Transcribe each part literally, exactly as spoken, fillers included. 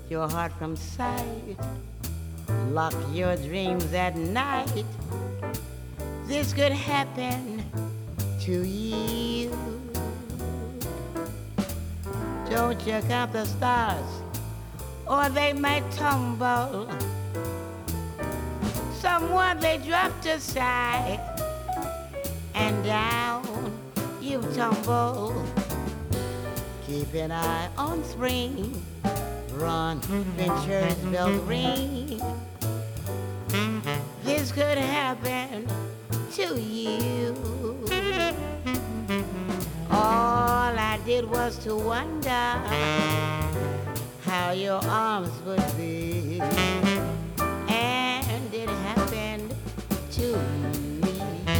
your heart from sight. Lock your dreams at night. This could happen to you. Don't you count the stars, or they might tumble. Someone they dropped aside, and down you tumble. Keep an eye on spring. Run, Venture's bell ring. This could happen to you. All I did was to wonder how your arms would be, and it happened to me.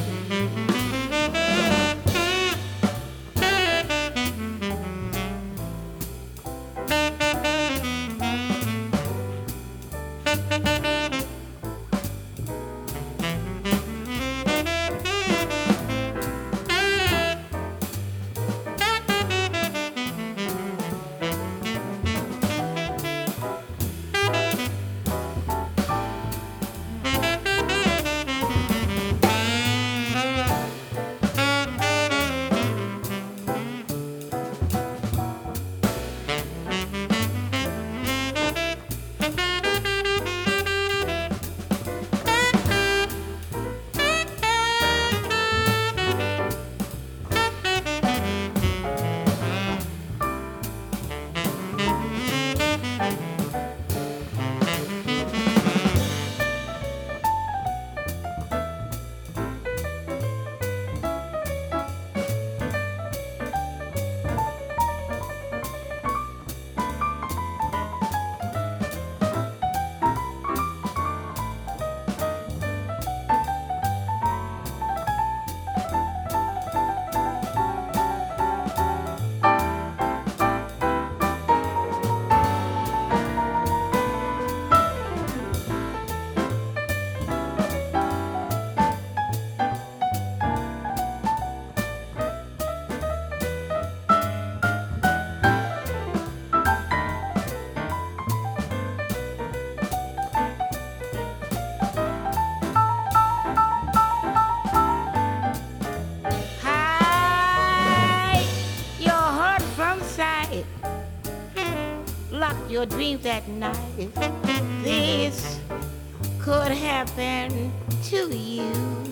Lock your dreams at night. This could happen to you.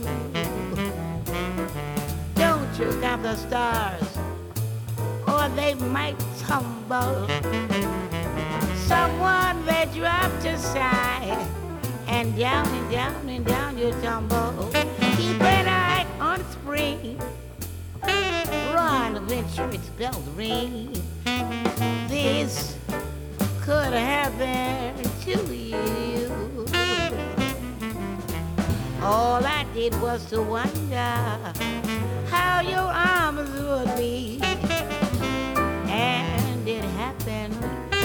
Don't you count the stars, or they might tumble. Someone they dropped aside, and down and down and down you tumble. Keep an eye on spring. Run, venture, its bells ring. This could happen to you. All I did was to wonder how your arms would be, and it happened,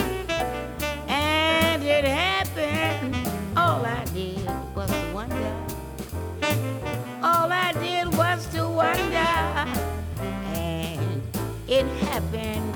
and it happened. All I did was to wonder. All I did was to wonder, and it happened